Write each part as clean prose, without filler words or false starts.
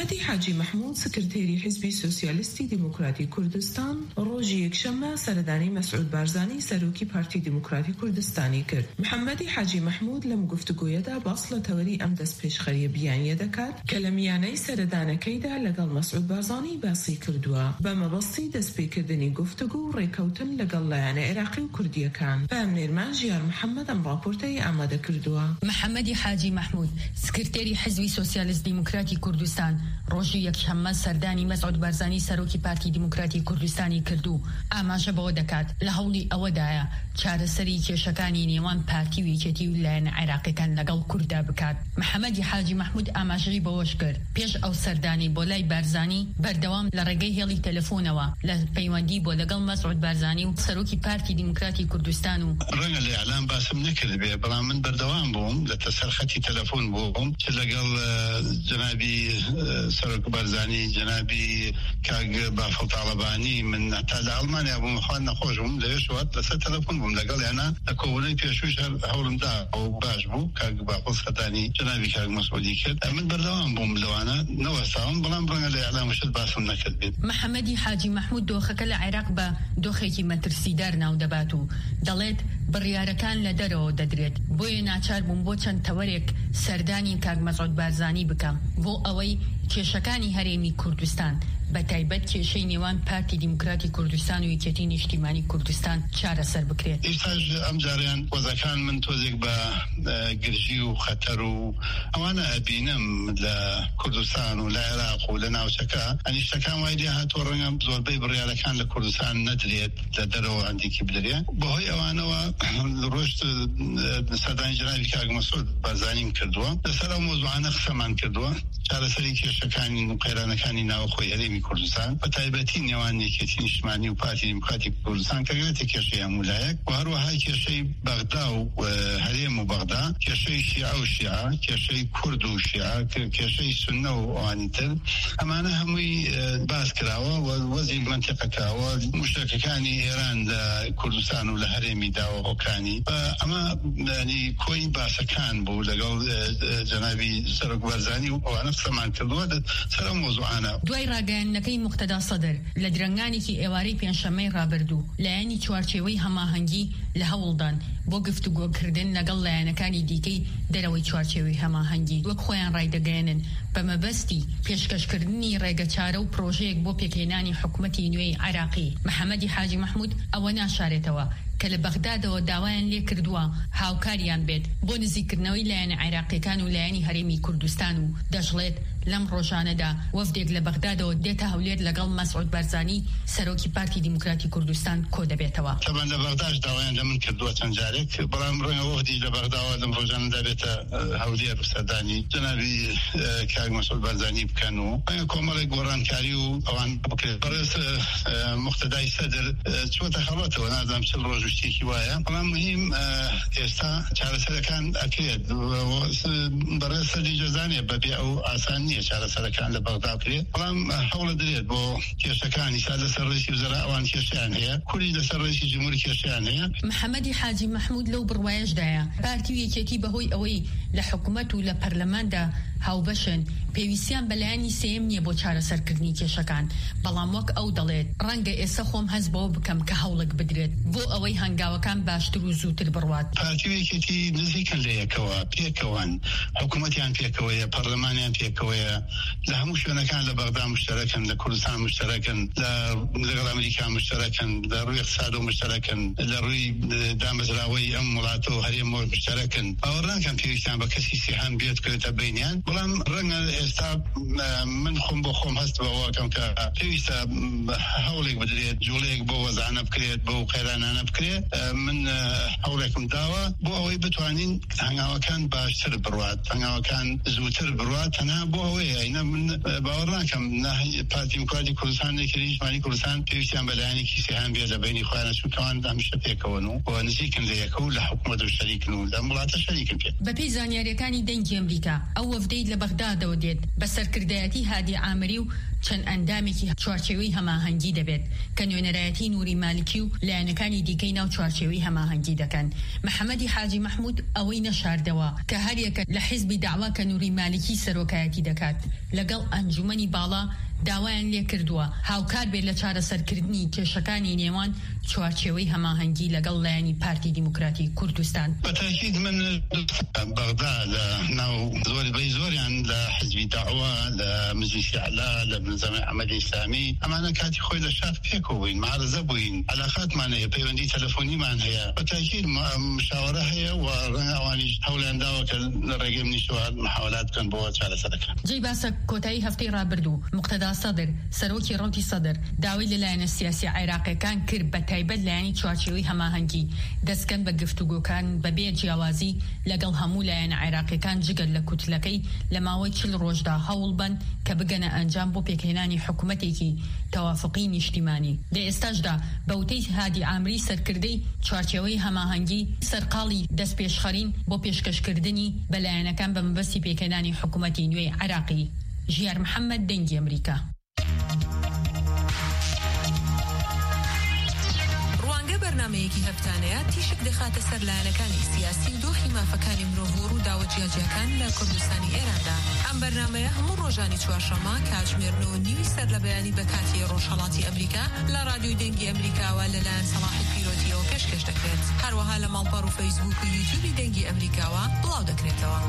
محەممەدی حاجی محمود سکرتێری حزبی سۆسیالیستی دیموکراتی کوردستان ڕۆژی یەکشەممە سەردانی مەسعود بارزانی سەرۆکی پارتی دیموکراتی کوردستانی کرد. محەممەدی حاجی محمود لەم گفتوگۆیەدا باس لە تەوەری ئەم دەستپێشخەریە بیانیە دەکات کە لە میانەی سەردانەکەیدا لەگەڵ مەسعود بارزانی باسی کردووە بە مەبەستی دەستپێکردنی گفتوگۆ و ڕێکەوتن لەگەڵ لایەنە عێراقی و کوردیەکان. بەم نێرمان ژیار محەممەد ئەم راپۆرتەی ئامادە کردووە. محەممەدی حاجی محمود سکرتێری حزبی سۆسیالیست دیموکراتی کوردستان ڕۆژی یەکشەممە سەردانی مەسعود بارزانی سەرۆکی پارتی دیموکراتی کوردستانی کردو ئاماژە بەوە دەکات لە هەوڵی ئەوەدایە چارەسەری کێشەکانی نێوان پارتی و یەکێتی و لایەنە عێراقیەکان لەگەڵ کووردا بکات. محەممەدی حاجی محمود ئاماژەی بەوەش کرد پێش ئەو سەردانی بۆ لای بارزانی بەردەوام لە ڕێگەی هێڵی تەلەفۆنەوە لە پەیوەندی بۆ لەگەڵ مەسعود بارزانی و سەرۆکی پارتی دیموکراتی کوردستان و ڕەنگە لە ئەعلام باسم نەکرد بێ بەڵام من بەردەوام بووم لە تەسەرخەتی تەلەفۆن بووم کە لەگەڵ جنابی سەرۆک بارزانی جنابی کاگ بافڵ تاڵەبانی من تا لە ئەڵمانیا بووم خوان نەخۆش بووم لەوێشوات لەسەر تەلەفۆن بووم لەگەڵ یانە لە کۆبوونەی پێشووش هەوڵمدا ئەو باش بوو کاگ بافڵ سەردانی جنابی کاگ مەسعودی کرد. من بەردەوام بووم لەوانە نەوەستاوم بەڵام ڕەنگە لە ئەعلامشت باسم نەکرد بێت. محەممەدی حاجی محمود دۆخەکە لە عێراق بە دۆخێکی مەترسیدار ناو دەبات و دەڵێت بڕیارەکان لە دەرەوە دەدرێت بۆیە ناچار بووم بۆ چەند تەوەرێک سەردانی کاگ مەسعود بارزانی بکەم بۆ ئەوەی کێشەکانی هەرێمی کوردستان بە تایبەت کێشەی نێوان پارتی دیموکراتی کوردستان و یەکێتی نیشتیمانی کوردستان چارەسەر بکرێت. ئێستاش ئەم جاریان وەزەکان من تۆزێک بە گرژی و خەتەر و ئەوانە ئەبینم لە کوردستان و لە عێراق و لە ناوچەکە ئەنیشتەکان وای لێ هاتووە ڕەنگە زۆربەی بڕیارەکان لە کوردستان نەدرێت لە دەرەوە هەندێکی بدرێ بەهۆی ئەوانەوە ڕۆشت سەردانی جنابی کاگ مەسعود بارزانیم کردووە لەسەر ئەو مۆزوعانە قسەمان کردووە چارەسەری کێشەکانی و قەیرانەکانی ناوخۆی هەرێمی کوردستان بە تایبەتی نێوان یەکێتی نیشتیمانی و پارتی دیموکراتی کوردستان کە گرێتی کێشەی هەمولایەک و هەروەها کێشەی بەغدا و هەرێم و بەغدا کێشەی شیعە و شیعە کێشەی کورد و شیعە کێشەی سوننە و ئەوانی تر ئەمانە هەمووی باس کراوە و وەزی منتیقەکەوە مشتەکەکانی ئێران لە کوردستان و لە هەرێمی داوەڕۆکانی ئەمە ینی کۆی باسەکان بوو لەگەڵ جەنابی سەرۆک بارزانی و ئەوانە قسەمان کردووە سەر ئەم مۆزوعانە. دوای ڕاگەیاندنەکەی موقتەدا سەدر لە درەنگانێکی ئێوارەی پێنجشەممەی ڕابردوو لایەنی چوارچێوەی هەماهەنگی لە هەوڵدان بۆ گفتوگۆکردن لەگەڵ لایەنەکانی دیکەی دەرەوەی چوارچێوەی هەماهەنگی وەک خۆیان ڕایدەگەێنن بە مەبەستی پێشکەشکردنی ڕێگەچارە و پرۆژەیەک بۆ پێکهێنانی حکوومەتی نوێی عێراقی. محەممەدی حاجی محمود ئەوە ناشارێتەوە کە لە بەغدادەوە داوایان لێ کردووە هاوکاریان بێت بۆ نزیکردنەوەی لایەنە عێراقیەکان و لایەنی هەرێمی کوردستان و دەژڵێت لەم ڕۆژانەدا وەفدێک لە بەغدادەوە دێتە هەولێر لەگەڵ مەسعود بارزانی سەرۆکی پارتی دیموکراتی کوردستان کۆ دەبێتەوە. طبعا لە بەغداش داوایان لە من کردووە چەند جارێک بەڵام ڕەنگە وەفدی لە بەغداوە لەم ڕۆژانەدا بێتە هەولێر و سەردانی جەنابی کاگ مەسعود بارزانی بکەن و کۆمەڵێک گۆڕانکاری و ئەوان بکرێت. بەڕێز موقتەدای سەدر چوەتە خەڵەتەوە نازانم چل ڕۆژ شتێکی وایە بەڵام مهم ئێستا چارەسەرەکان ئەکرێت بەڕێز سەدی جەزانێ بەبێ ئەو ئاسان نییە چارەسەرەکان لە بەغدا بکرێت بەڵام هەوڵە درێت بۆ کێشەکانی سا لەسەر ڕێسی وزەرا ئەوان کێشیان هەیە کوردی لەسەر ڕێسی جمهوری کێشیان هەیە. محەممەدی حاجی محمود لەو بڕوایەشدایە پارتی و یەکێتی بەهۆی ئەوەی لە حکوومەت و لە پەرلەماندا هاوبەشن پێویستیان بەلایانی سێم نییە بۆ چارەسەرکردنی کێشەکان بەڵام وەک ئەو دەڵێت ڕەنگە ئێستا خۆم هەست بەوە بکەم کە هەوڵک بدرێت بۆ ئەوەی هەنگاوەکان باشتر و زووتر بڕوات. پارتی و یەکێتی نزیکن لە یەکەوە پێکەوەن حکوومەتیان پێکەوەیە پەرلەمانیان پێکەوەیە لە هەموو شوێنەکان لە بەغدا مشتەرەکن لە کوردستان مشتەرەکن لەگەڵ ئەمریکا مشتەرەکن لە ڕووی اقتصاد و مشتەرەکن لە ڕووی دامەزراوەی ئەم وڵاتە و هەرێمەوە مشتەرەکن باوەڕناکەم پێویستیان بە کەسی سیهان بێت کردێتە بینیان بەڵام ڕەنگە ئێستا من خۆم بۆ خۆم هەست بەوەکەم کە پێویستە هەوڵێک بدرێت جوڵەیەک بۆ وەزانە بکرێت بۆ قەیرانانە بکرێت من هەوڵێکم داوە بۆ ئەوەی بتوانین هەنگاوەکان باشتر بڕوات هەنگاوەکان زووتر بڕوات تەنها بۆ ئەوەیە ئینە من باوەڕ ناکەم پارتی دیموکراتی کوردستان یەکێتی نیشتیمانی کوردستان پێویستیان بەلایەنێکی سیهان بێت لە بینی خۆیانە چونکەوان هەمیشە پێکەوەن و نزیکن لە یەکە و لە حکوومەت و شەریکن و لە وڵاتە شەریکن پێ. بەپێی زانیاریەکانی دەنگی ئەمریکا ئەو وەفدەی لە بەغدادەوە دێت بە سەرکردایەتی هادی عامری و چەند ئەندامێکی چوارچێوەی هەماهەنگی دەبێت کە نوێنەرایەتی نووری مالیکی و لایەنەکانی دیکەی ناو چوارچێوەی هەماهەنگی دەکەن. محەممەدی حاجی محمود ئەوەی نەشاردەوە کە هەر یەکە لە حیزبی داوا کە نووری مالیکی سەرۆکایەتی دەکات دەکات لەگەڵ ئەنجومەنی باڵا داوایان لێ کردووە هاوکار بێت لە چارەسەرکردنی کێشەکانی نێوان چوارچێوەی هەماهەنگی لەگەڵ لایەنی پارتی دیموکراتی کوردستان. بەتاکید من بەغدا لە ناو زۆریان لە حزبی داعوا لە مجلیسی عەلا لە بنزەمە عەمەلی ئیسلامی ئەمانە کاتی خۆی لە شار پێکەوە بووین معارەزە بووین عەلاقاتمان هەیە پەیوەندی تەلەفۆنیمان هەیە بەتاکید مشاوەرە هەیە و ڕەنگە ئەوانیش هەوڵیان داوە کە لە ڕێگەی منیشەوە محاولات بکەن بۆ چارەسەرەکە. جێی باسە کۆتایی هەفتەی ڕابردوو مقتەدا سەدر سەرۆکی ڕەوتی سەدر داوای لەلایەنە سیاسی عێراقیەکان کرد بە تایبەت لایەنی چوارچێوەی هەماهەنگی دەستکەن بە گفتوگۆکان بەبێ جیاوازی لەگەڵ هەموو لایەنە عێراقیەکان جگەل لە کوتلەکەی لە ماوەی 40 ڕۆژدا هەوڵ بن کە بگەنە ئەنجام بۆ پێکهێنانی حکوومەتێکی تەوافقی نیشتیمانی. لە ئێستاشدا بەوتەی هادی ئامری سەرکردەی چوارچێوەی هەماهەنگی سەرقاڵی دەستپێشخەرین بۆ پێشکەشکردنی بەلایەنەکان بە مەبەستی پێکهێنانی حکوومەتی نوێی عێراقی. ژیار محەممەد دەنگی ئەمریکا. بەرنامەیەکی هەفتانەیە تیشک دەخاتە سەر لایەنەکانی سیاسی و دۆخی مافەکانی مرۆڤ و ڕووداوە جیاجیەکان لە کوردستانی ئێراندا. ئەم بەرنامەیە هەموو ڕۆژانی چوارشەممە کاتژمێر 9:30 سەر لە بەیانی بەکاتی ڕۆژهەڵاتی ئەمریکا لە رادیۆی دەنگی ئەمریکاوە لەلایەن سەلاحی پیرۆتیەوە پێشکەش دەکرێت. هەروەها لە ماڵپەڕ و فەیسبوک و یوتیوبی دەنگی ئەمریکاوە بڵاو دەکرێتەوە.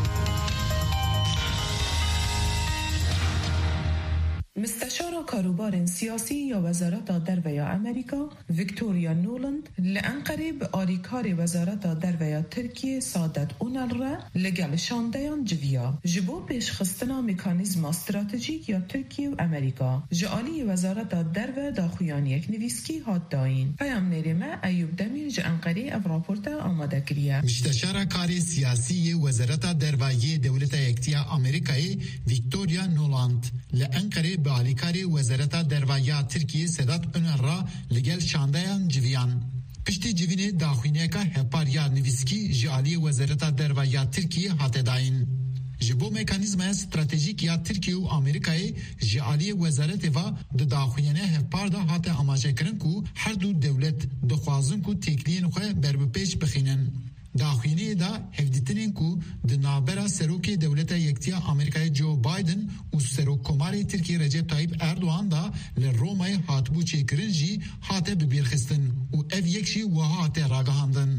مستشار کاروبار سیاسی یا وزارت درویه امریکا ویکتوریا نولند لأنقره به آلیکار وزارت درویه ترکیه سادت اونل را لگل شاندیان جویا جبو پیش خستنا مکانیزم استراتژیک یا ترکیه و امریکا جعالی وزارت درویه داخویان یک نویسکی هات داین پیام نریمه ایوب دمیر جه انقره او راپورتا آماده کریه. مستشار کار سیاسی وزارت درویه دولت یکتیا امریکای ویکتوریا نولند لأنقره به آلیکاری وزارت درویه ترکیه سادت اونل را لگل شاندیان جویان پشتی جوینه داخوینه که هپاریا نویسکی جعالی وزارت درویه ترکیه هات داین. جبو مکانیزم استراتژیک یا ترکیه و امریکای جعالی وزارت و داخوینه هپاردا هات اماجه کرن کو هر دو دولت دخوازن کو تکلین خو بربپیش بخینن. داخوینه دا هفدیتنین کو دنابرا سروکی دولت یکتیا امریکای جو بایدن و سروک کماری ترکیه رجب طایب اردوان دا لرومای هاتبو چیکرن جی هاته ببیرخستن و اف یکشی و هاته راگهاندن.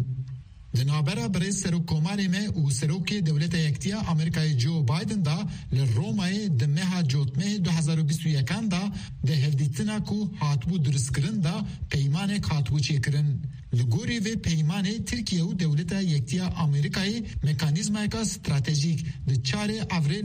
دنابرا برای سروک کماری میں و سروکی دولت یکتیا امریکای جو بایدن دا لرومای دمها جوتمه 2021 دا ده هفدیتنا کو هاتبو درسکرن دا پیمانه هاتبو چیکرن. لگوری و پیمانه ترکیه و دولت یکتیا امریکای مکانیزمای کا استراتژیک د 4 اپریل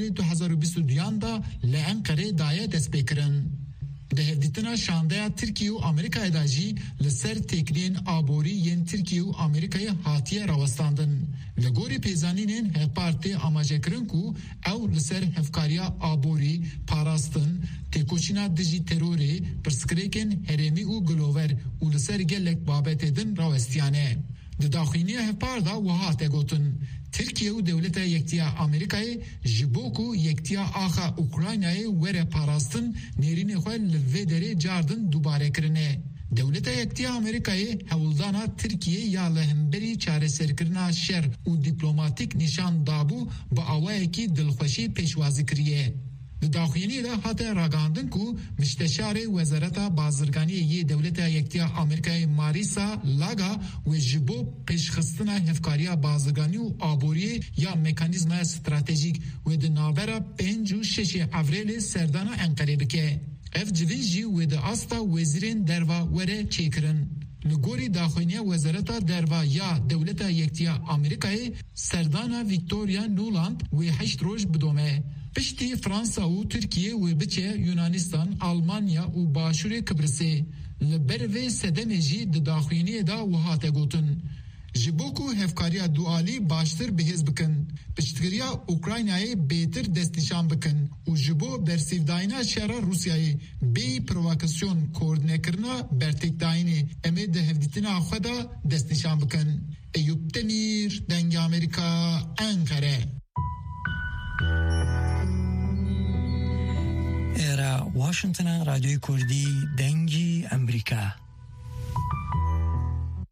2022 دا لانقره دایه دست بکرن. ده هدیتنا شانده ترکیه و امریکای داجی لسر تکلین آبوری ین ترکیه و امریکای هاتیه راوستاندن. لگوری پیزانینین هپارتی آماجه کرن کو او لسر هفکاریا آبوری پاراستن تکوچینا دجی تروری پرسکریکن هرمی و گلوور و لسر گلک بابت دن راوستیانه. ده داخلینی هپاردا و هاته گوتن. ترکیه و دولت یکتیا امریکای جبوکو یکتیا آخا اوکراینای وره پاراستن نیرین خواه لوه دره جاردن دوباره کرنه. دولت یکتیا امریکای هولدانا ترکیه یا لهمبری چاره سرکرنا شر و دیپلوماتیک نشان دابو با آوائه کی دلخوشی پیشوازی کریه. داخلینی دا هاته راگاندن کو مستشار وزارت بازرگانی ی دولت یکتیا امریکای ماریسا لاگا و جبو پیشخستنا هفکاریا بازرگانی و آبوری یا مکانیزم استراتژیک و دنابرا 5 و 6 اپریل سردانا انقره بکه. اف جوینجی و د آستا وزیرین دروا وره چیکرن. لگوری داخلینی وزارت دروا یا دولت یکتیا امریکای سردانا ویکتوریا نولند و 8 روز بدومه. پشتی فرانسا و ترکیه و بچه یونانستان، آلمانیا و باشور کبرسه لبروی سدمجی داخلینی دا و هاته گوتن. جبوکو هفکاریا دوالی باشتر بهز بکن. پشتگریا اوکراینای بیتر دستنشان بکن و جبو برسیفداینا شهر روسیای بی پروواکاسیون کوردنه کرنا برتک داینی امید هفدیتنا خدا دستنشان بکن. ایوب دمیر دنگ امریکا انکره. ایرا واشنطن رادیوی کوردی دنگی امریکا.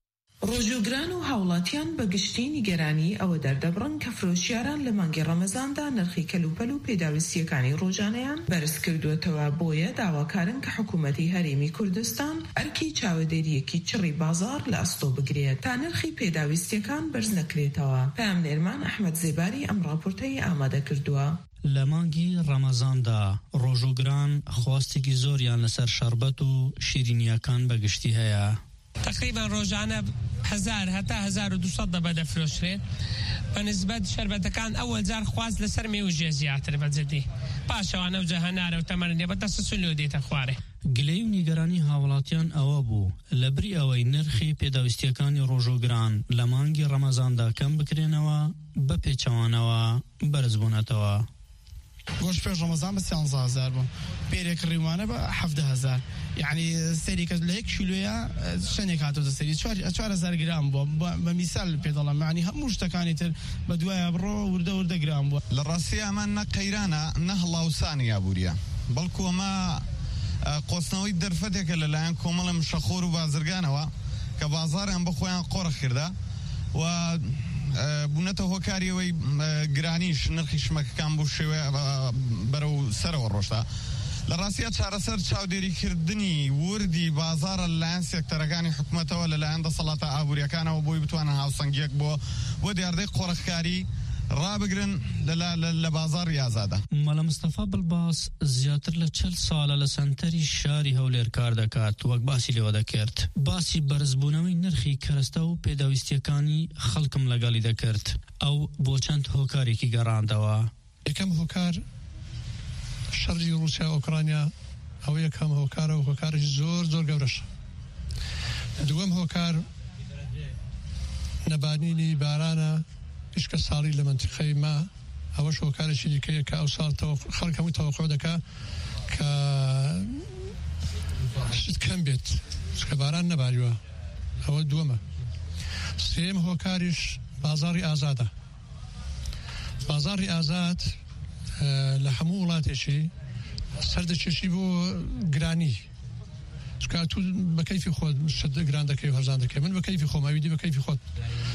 ڕۆژوگران و هاوڵاتیان بەگشتی نیگەرانی ئەوە دەردەبڕن کە فرۆشیاران لە مانگی ڕەمەزاندا نرخی کەلوپەل و پێداویستیەکانی ڕۆژانەیان بەرز کردووەتەوە. بۆیە داواکارن کە حکوومەتی هەرێمی کوردستان ئەرکی چاودێریەکی چڕی بازار لە ئەستۆ بگرێت تا نرخی پێداویستیەکان بەرز نەکرێتەوە. پامنێرمان ئەحمەد زێباری ئەم ڕاپۆرتەی ئامادە کردووە. لە مانگی ڕەمەزاندا ڕۆژوگران خواستێکی زۆریان لەسەر شەربەت و شیرینیەکان بەگشتی هەیە. تقریبا ڕۆژانە 1000 هەتا 1200 دەبە دەفرۆشرێت. بەنسبەت شەربەتەکان ئەوەل جار خواست لەسەر مێوژێ زیاتر بەجددی پاشەوانە و جەهەنارە و تەمەرنێ بە دەست سولۆ دێتە خوارێ. گلەی و نیگەرانی هاوڵاتیان ئەوە بوو لە بری ئەوەی نرخی پێداویستیەکانی ڕۆژوگران لە مانگی ڕەمەزاندا کەم بکرێنەوە بە پێچەوانەوە بەرزبوونەتەوە. گۆشت پێش ڕەمەزان بە 130,000 بوو، پێرێک ڕیوانە بە 17,000. یعنی سەری کە لە 1 کیلۆیە شەنێک هاتوتە سەری 4,000 گرام بووە. بە میسال پێ دەڵێم، یعنی هەموو شتەکانی تر بە دوایە بڕۆ وردە گرام بووە. لە ڕاستی ئەمان نە قەیرانە نە هەڵاوسانی یابووریە، بەڵکو ئەمە قۆستنەوەی دەرفەتێکە لەلایەن کۆمەڵە مشەخۆر و بازرگانەوە کە بازاریان بە خۆیان قۆڕە کردا و بوونەتە هۆکاریەوەی گرانیش نرخی شمەکەکان بوو شێوێ بەرەو سەرەوە ڕۆشتا. لە ڕاستیە چارەسەر چاودێریکردنی وردی بازارە لەلایەن سێکتەرەکانی حکوومەتەوە لەلایەن دەسەڵاتە ئابوووریەکانەوە بۆی بتوانن هاوسەنگیەک بۆ دیاردەی قۆڕەخکاری ڕابگرن لە بازار یازادە. مەڵە مستەفا بڵباس زیاتر لە 40 ساڵە لە سەنتەری شاری هەولێر کار دەکات، وەک باسی لێوە دەکرد. باسی بەرزبوونەوەی نرخی کەرەستە و پێداویستیەکانی خەڵکم لەگەڵی دەکرد. ئەو بۆ چەند هۆکارێکی گەڕاندەوە. یەکەم هۆکار شەڕی رووسیا ئۆکرانیا، ئەوە یەکەم هۆکارە و هۆکارێکی زۆر گەورەشە. دووەم هۆکار نەبانینی بارانە پشکە ساڵی لە منتیقەی ما، ئەوەش هۆکارێکی دیکەیە کە ئەو ساڵ خەڵک هەمووی تەوەقع دەکا کە شت کەم بێت چکە باران نەباریوە. ئەوە دووەمە. سێم هۆکاریش بازاری ئازادە. بازاری ئازاد لە هەموو وڵاتێکی سەردەکێشی بۆ گرانی، چکە تو بە کەیفی خۆت شت گران دەکەی و هەرزان دەکەی. من بە کەیفی خۆم، ئەویدی بە کەیفی خۆت.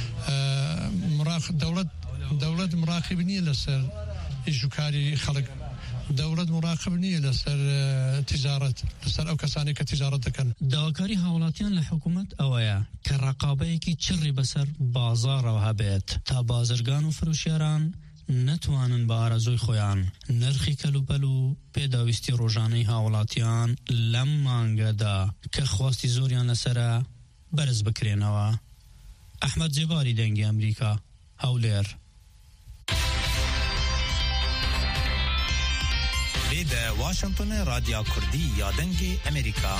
دەوڵەت مراقب نییە لەسەر ئیشوکاری خەڵک، دەوڵەت مراقب نییە لەسەر تیجارەت، لەسەر ئەو کەسانی کە تیجارەت دەکەن. داواکاری هاوڵاتیان لە حکوومەت ئەوەیە کە ڕقابەیەکی چڕی بەسەر بازارەوە هەبێت تا بازرگان و فرۆشیاران نەتوانن بە ئارەزۆی خۆیان نرخی کەلوپەل و پێداویستی ڕۆژانەی هاوڵاتیان لەم مانگەدا کە خواستی زۆریان لەسرە بەرز بکرێنەوە. ئەحمەد جێباری دەنگی ئەمریکا، هەولێر. لێدە واشنگتن رادیۆ کوردی یا دەنگی ئەمریکا.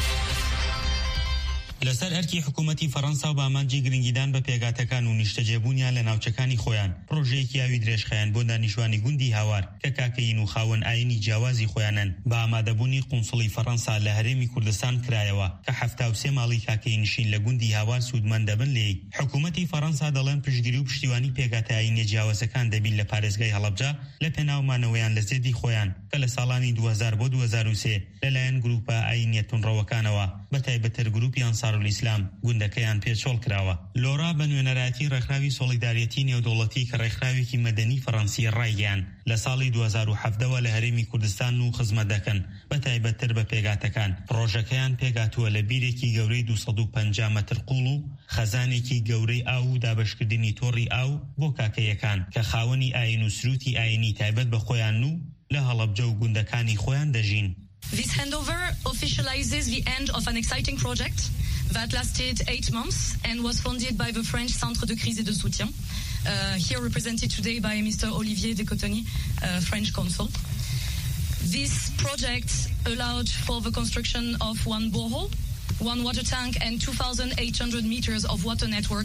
لەسەر ئەرکی حکوومەتی فەڕەنسا و بامانجی گرنگیدان بە پێگاتەکان و نیشتەجێبوونیان لە ناوچەکانی خۆیان ڕۆژەیەکی یاوی درێژخەیان بۆ دانیشتوانی گوندی هاوار کە کاکەین و خاوەن ئاینی جیاوازی خۆیانن بە ئامادەبوونی قونسڵی فەڕەنسا لە هەرێمی کوردستان کرایەوە کە 73 ماڵی کاکەی نشین لە گوندی هاوار سوودمەند دەبن لێی. حکوومەتی فەڕەنسا دەڵێن پشتگیری و پشتیوانی پێگاتە ئاینی جیاوازەکان دەبین لە پارێزگای هەڵەبجە لە پێناومانەوەیان لە زێدی خۆیان کە لە ساڵانی 2000 بۆ 2003 لەلایەن گروپە ئاینیە تونڕەوەکانەوە بە تایبەتر گروپی ئەنسارولیسلام گوندەکەیان پێچۆڵ کراوە. لۆرا بە نوێنەرایەتی ڕێکخراوی سۆلیدارەتی نێودەوڵەتی کە ڕێکخراوێکی مەدەنی فەڕەنسی ڕایگەیان لە ساڵی 2017ەوە لە هەرێمی کوردستان و خزمەت دەکەن بە تایبەتتر بە پێگاتەکان. پڕۆژەکەیان پێگاتووە لە بیرێکی گەورەی 250 مەتر قوڵ و خەزانێکی گەورەی ئاو و دابەشکردنی تۆڕی ئاو بۆ کاکەیەکان کە خاوەنی ئاین و سروتی ئاینی تایبەت بە خۆیان و لە هەڵەبجە و گوندەکانی خۆیان دەژین. This handover officializes the end of an exciting project that lasted 8 months and was funded by the French Centre de Crise et de Soutien, here represented today by Mr. Olivier de Cottony, French consul. This project allowed for the construction of one borehole, one water tank and 2,800 meters of water network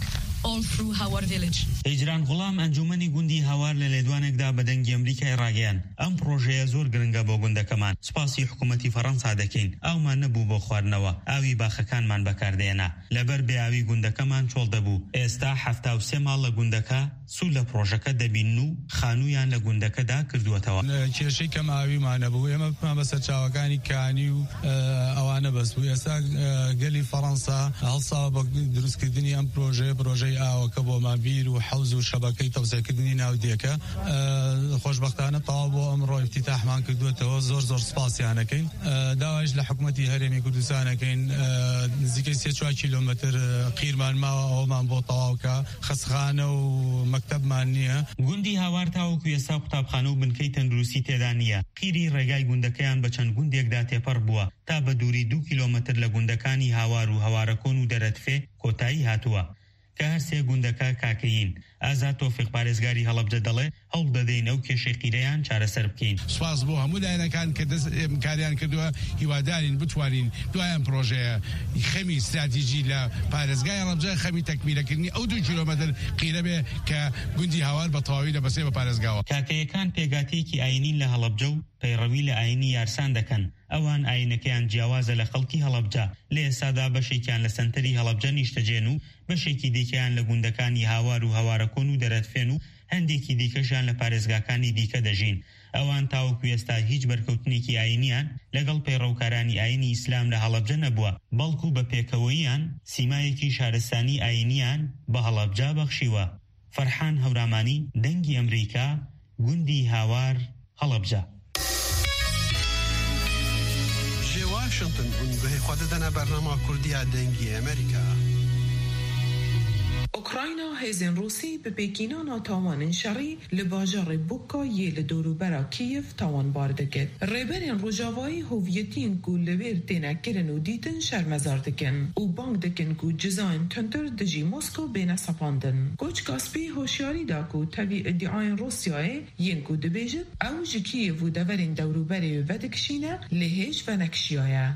all through our village. هجران غلام انجمنی گوندی هاوار للیدوانێکدا بە دەنگی ئەمریکای ڕاگەیان ئەم پرۆژەیە زۆر گرنگە بۆ گوندەکەمان سپاسی حکوومەتی فەڕەنسا دەکەین ئەومان نەبوو بۆ خواردنەوە ئاوی باخەکانمان بەکاردێنا لەبەر بێئاوی گوندەکەمان چۆڵ دەبوو ئێستا 73 ماڵ لە گوندەکە سوود لە پرۆژەکە دەبین و خانوویان لە گوندەکەدا کردووەتەوە کێشەی کەم ئاویمانە بوو ئێمە بمان بەسەر چاوەکانی کانی و ئەوانە بەس بوو ئێستا گەلی فەڕەنسا هەڵساوە بە دروستکردنی ئەم پرۆژەی ئاوەکە بۆمان بیر و حەوز و شەبەکەی تەوزێکردنی ناودیەکە خۆشبەختانە تەواو بۆ ئەمڕۆ افتتاحمان کردووەتەوە زۆر سپاسیانەکەین داوایش لە حکوومەتی هەرێمی کوردستانەکەین نزیکەی 3-4 کیلۆمەتر قیرمان ماوە ئەومان بۆ تەواوکە خەسخانە و مەکتەبمان نییە گوندی هاوار تاوەکو ئێستا قوتابخانە و بنکەی تەندروستی تێدا نییە قیری ڕێگای گوندەکەیان بە چەند گوندێکدا تێپەڕ بووە تا بە دووری 2 کیلۆمەتر لە گوندەکانی هاوار و هەوارەکۆن و دەرەتفێ کۆتایی هاتووە کە هەر سێ گوندەکە کاکەین ئازاد تۆفیق پارێزگاری هەڵەبجە دەڵێ هەوڵ دەدەین ئەو کێشەی قیرەیان چارەسەر بکەین سپاس بۆ هەموو لایەنەکان کە کاریان کردووە هیوادارین بتوانین دوایان پرۆژەیە خەمی استراتیژی لە پارێزگای هەڵەبجە خەمی تەکمیلەکردنی ئەو 2 کیلۆمەتر قیرە بێ کە گوندی هاوار بە تەواوی لەبەسێ بە پارێزگاوە کاکەیەکان پێگاتێکی ئاینین لە هەڵەبجە و پەیڕەوی لە ئاینی یارسان دەکەن ئەوان ئاینەکەیان جیاوازە لە خەڵکی هەڵەبجە لە ئێستادا بەشێکیان لە سەنتەری هەڵەبجە نیشتەجێن و بەشێکی دیکەیان لە گوندەکانی هاوار و هەوارەکۆن و دەرەتفێن و هەندێکی دیکەشان لە پارێزگاکانی دیکە دەژین ئەوان تاوەکو ئێستا هیچ بەرکەوتنێکی ئاینیان لەگەڵ پەیڕەوکارانی ئاینی ئیسلام لە هەڵەبجە نەبووە بەڵکو بە پێکەوەییان سیمایەکی شارستانی ئاینیان بە هەڵەبجە بەخشیوە فەرحان هەورامانی دەنگی ئەمریکا گوندی هاوار هەڵەبجە واشنطن به خوددنا برنامه کردی دنگی امریکا اوکراینا هێزن روسی bi pêkînana tawanên şerî li bajarê Buka yê li dûrûbera Kîyev tawanbar dike. Rêberên Rojavayî hoviyetiyên ku li wêr têne kirin û dîtin şermezar dikin û bang dikin ku cizayên tuntir di jî Moskow bêne sepandin. Koç Kaspî hoşyarî da ku tevî iddiayên Rusyayê yên ku dibêjin ew ji Kîyev û deverên dewrûberê vedikişîne lê hêj venekişiyaye.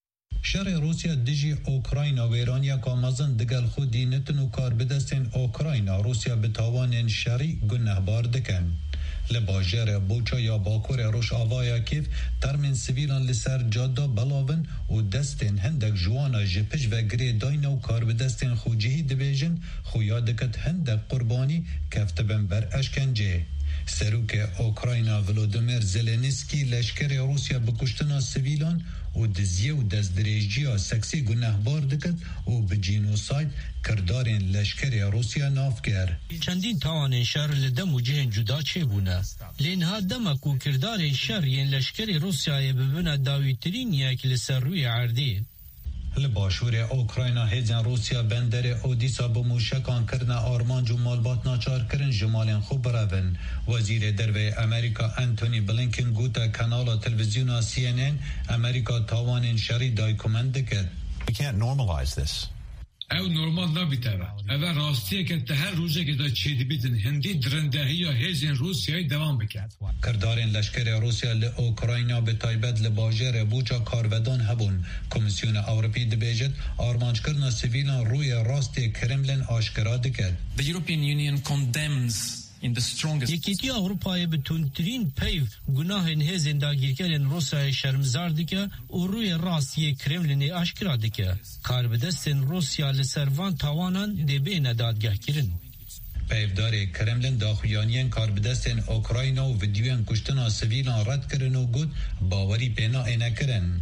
شر روسیا دجی اوکراینا و ایرانیا کامازن دگل خود دینتن و کار بدستین اوکراینا روسیا به تاوان شری گنهبار دکن. لباجر بوچا یا باکور روش آوایا کیف ترمین سویلان لسر جادا بلاون و دستین هندک جوانا جپش و گری داین و کار بدستین خوجهی دبیجن خویا دکت هندک قربانی کفتبن بر اشکنجه. سروک اوکراینا ولودیمیر زلنسکی لشکر روسیا بکشتنا سویلان و دزیه و دزدریجیا سکسی گنهبار دکت و به جینوساید کردارین لشکر روسیا ناف کرد. چندین تاوان شر لدم و جهن جدا چه بونه؟ لینها دمک و کردار شر ین لشکر روسیای ببینه داویترین یک لسر روی عردی. لباشور اوکراینا هیزن روسیا بندر اودیسا بموشکان کرنا آرمانج و مالبات ناچار کرن جمالین خوب برون. وزیر دروی امریکا انتونی بلینکن گوتا کانال تلویزیون CNN امریکا تاوان شری دایکومند کرد. We can't normalize this. او نورمال نبیتره. اول راستیه که هر روزه که دا چیدی بیتن هندی درندهی یا هیزن روسیای دوام بکرد. کردارین لشکر روسیا لأوکراینا به تایبت لباجر بوچا کارودان هبون. کمیسیون اوروپی دبیجد آرمانج کرنا سیویلان روی راست کرملین آشکرا دکد. The European Union condemns یکیتی اروپای به تندترین پیو گناه هزین داگیرکرین روسیای شرمزار دکه و روی راستی کرملین آشکرا دکه کار بدستین روسیا لسروان تاوانان دبین دادگاه کرن. پیفدار کرملین داخویانین کار بدستین اوکراینا و ویدیوین کشتنا سویلان رد کرن و گود باوری پینا اینه کرن.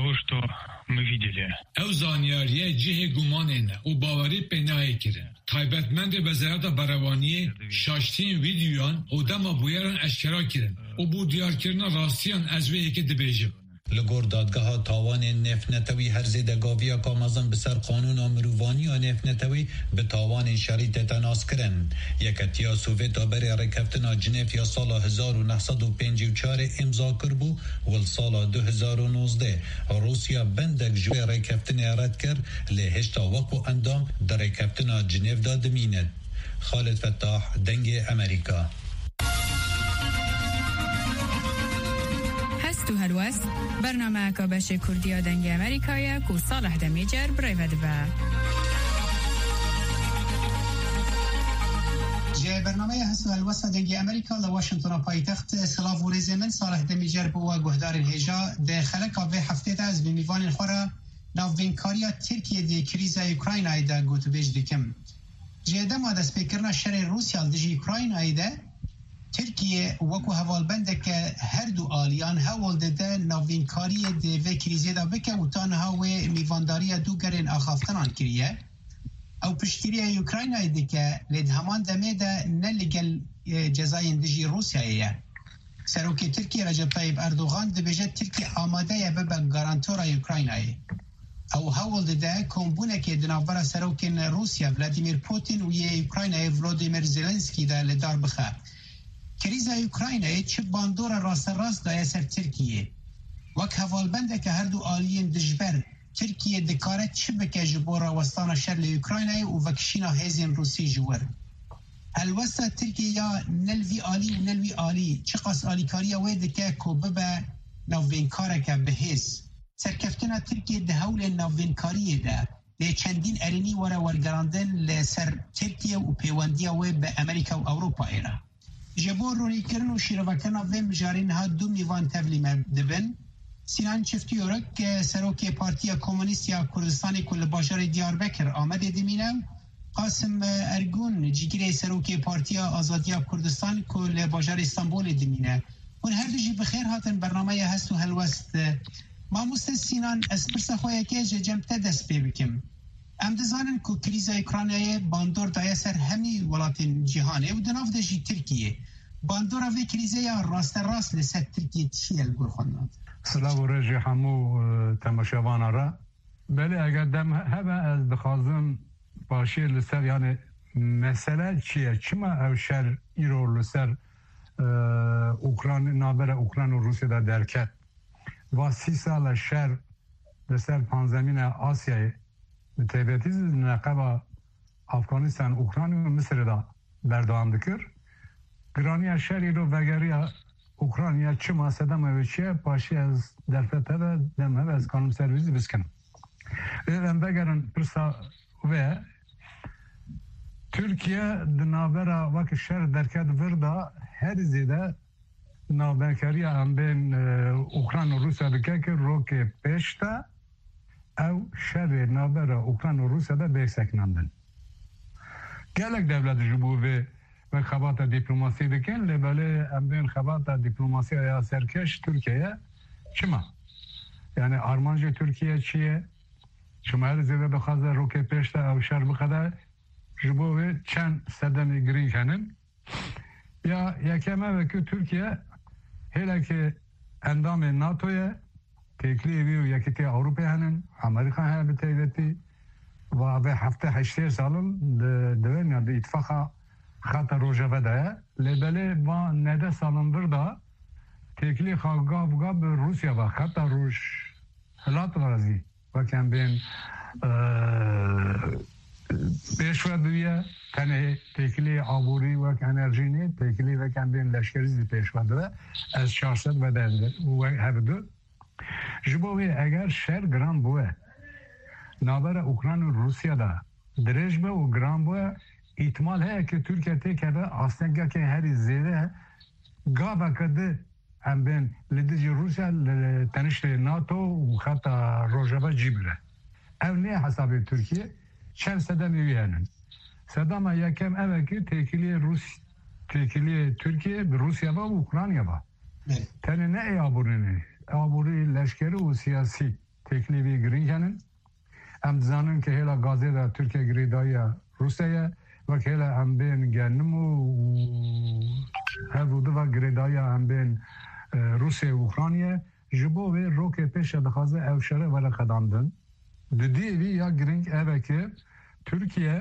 او زانیاریه جه گمان اینه و باوری پناهی کرن. تایبتمند وزارت بروانی شاشتین ویدیوان و دما بویران اشکرا کرن و بو دیار کرنا راستیان از وی که دبیجم. لگور دادگاه تاوان نفنتوی هر زیدگاوی کامازن بسر قانون امروانی و نفنتوی به تاوان شریط تناس کرن. یکتیا سوویت بری رکفتنا جنیف یا سال 1954 امضا کربو و سال 2019 روسیا بندک جوی رکفتن رد کرد لهشتا وقو اندام در رکفتنا جنیف داد میند. خالد فتاح دنگ امریکا. تو هلوست برنامه که بشه کردیا دنگ امریکایی که صالح دمیجر برای ودبه جه برنامه حسن الوسط دنگی امریکا لواشنطن پایتخت سلاف و رزمن صالح دمیجر بوا گهدار الهجا ده خلق به هفته ده از بمیوان خورا ناوینکاریا ترکیه دی کریز اوکراین ایده گوت بیج دیکم جه ده ما دست بکرنا شر روسیا دی اوکراین ایده ترکیه وکو حوالبنده که هر دو آلیان حوال ده ناوینکاری دی و کریزی دا بکه و تانها و میوانداری دو گرین آخافتنان کریه او پشتیری اوکراین ایده که لید همان دمه ده نلگل جزاین دیجی روسیه ایه سروکی ترکیه رجب طیب اردوغان ده بجه ترکیه آماده ببه گارانتورا اوکراین ایه او حول ده کمبونه که دنابرا سروکین روسیه ولادیمیر پوتین و یه اوکراین ایه ولودیمیر زیلنسکی ده لدار بخه کریز اوکراین ایه چه باندور راست دایه سر ترکیه وک حوالبنده که هر دو آلیین دجبر ترکیه دکاره چه بکه جبورا وستان شر اوکراینای و وکشینا هزیم روسی جور الوسط ترکیه یا نلوی آلی چه قاس آلی کاریا ویده که کوبه نوین کاره که بهیز سرکفتنا ترکیه ده حول نوین کاریه ده لی چندین ارینی وره ورگراندن لسر ترکیه و پیواندیه وی به امریکا و اوروپا ایره جبور رونی کرن و شیروکنا وی مجارین ها دو میوان تبلیم دبن سینان چفتیورک که سروک پارتیا کمونیستیا کردستانی کل باشار دیاربکر آمده دمینم قاسم ارگون جیگیره سروک پارتیا آزادیا کردستان کل باشار استانبول دمینه اون هر دو جی بخیر هاتن برنامه هست و هلوست ما مست سینان اسپرس خواه که جمعته دست بکم ام دزانن که کریز اوکراینای باندور دایه سر همی ولاتین جهانه و دناف ده جی ترکیه باندور اوی کریزه یا راست لسر ترکیه چیه الگور خوندند سلام و رجی همو تماشاوان را بله اگر دم همه از دخوازم باشی لسر یعنی مسئله چیه چما او شر ایرو لسر اوکراین نابر اوکراین و روسیه دا درکت و 30 سال شر لسر پانزمین آسیای بتیبتیز نقبه افغانستان اوکراین و مصر دا بردوام دکر گرانی شر ایرو وگری اوکراینیا چه ماسدم و چیه باشی از درفته و دمه و از کانون سرویزی بسکنم ایدن بگرن پرسا و ترکیه دنابرا وقت شهر درکت وردا هر زیده نابرکاری هم بین اوکراین و روسیه بکه که روک پیشتا او شهر نابرا اوکراین و روسیه دا بیسکنندن گلک دولت جبوه و خبات دیپلماسی دکن لباله امدین خبات دیپلماسی یا سرکش ترکیه چما؟ یعنی آرمانج ترکیه چیه؟ شما هر زیده بخوازه روکه پیشتا او شر بخده جبوه چند صدمی گرین کنن یا یکمه وکو ترکیه هیله که اندام ناتویه تکلیه ویو یکیتی اوروپی هنن امریکا هنه بتایدتی و به هفته 8 سالن دوین یا ده اتفاقا خطر روژه ده لبله با نده سالندر دا تکلی خواه به روسیه و خطر روش هلات رازی و کم بین پیشوه دویه کنه تکلی آبوری و انرژی نید تکلی و کم بین لشکریزی پیشوه دوه از 400 و ده و هر دو جبوه اگر شهر گرام بوه نابر اوکراین و روسیه ده درش به و گرام بوه احتمال ہے کہ ترکیه تکرده آستنگا که هری زیده گاوا کده هم بین لدیجی روسیا تنشت ناتو و خط روژابا جیبره او نه حساب ترکیه چند صدم ایویانن صدام یکم اوه که تکیلی ترکیه به روسیا با و اوکرانیا با تنه نه ای آبوری لشکری و سیاسی تکیلی بی گرین کنن هم زنن که هلا گازه دا ترکیه گریدایی روسیه و که هم بین گرنم و هر بوده و گریدای هم بین روسیه و اوکراینیه جبو و روک پیش دخوازه اوشره ولی خداندن دیوی یا گرینگ اوه که ترکیه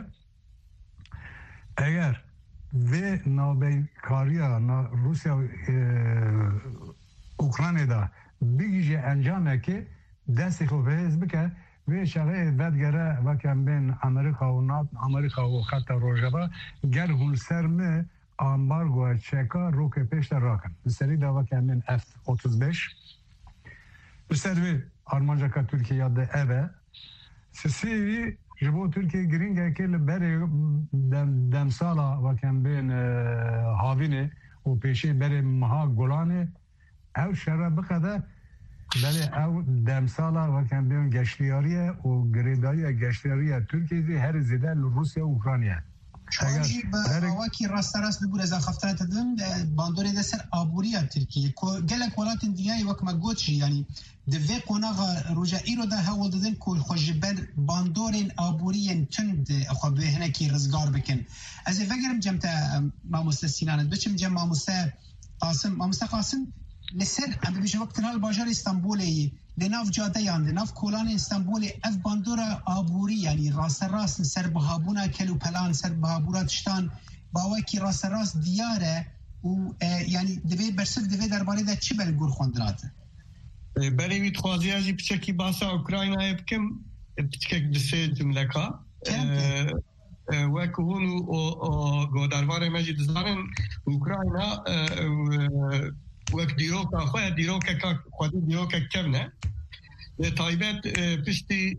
اگر و نابیکاریا روسیه و اوکراینی دا بگیجه انجامه که دستی خوب هست بکه و شغله ودگره و کم بین امریکا و خط روژابا گر هولسرم امبارگو چکا روک پیش در راکن بسری دا و کم بین F-35 بسری آرمانجا که ترکیه یاد اوه سیوی جبو ترکیه گرینگه که بره دم سالا و کم بین هاوینه و پیشه بره مها گلانه او شرع بقده بله او دم سالا و کم بین گشتیاریه و گریدایی گشتیاریه ترکیه هر زیده روسیه و اوکراینیه شاید آواکی راست بگوره از خفترات دم باندوری دستر آبوریا ترکیه گلک ولات دنیای وکم گوچی یعنی دوی قناغ روجا ایرو ده هول دادن کل خوشبر باندورین آبورین تند خواه هنه کی رزگار بکن از فکرم جمتا ماموسته سینانت بچم جم ماموسته قاسم لسر ام بيجي وقت نال باجار اسطنبولي لناف جاده يعني لناف كولان اسطنبولي اف باندورا ابوري يعني راس سر بهابونا كلو بلان سر بهابورا تشتان باوكي راس دياره و يعني دبي برسك دبي درباري ده چي بلگور خوندراته بري ويت خوازياجي بچكي باسا اوكراينا يبكم بچكك دسه جملكا وكهونو او گوداروار مجد زارن اوكراينا وقت دیروکا خواه دیروکا که خودی دیروکا کمنه تایبت پشتی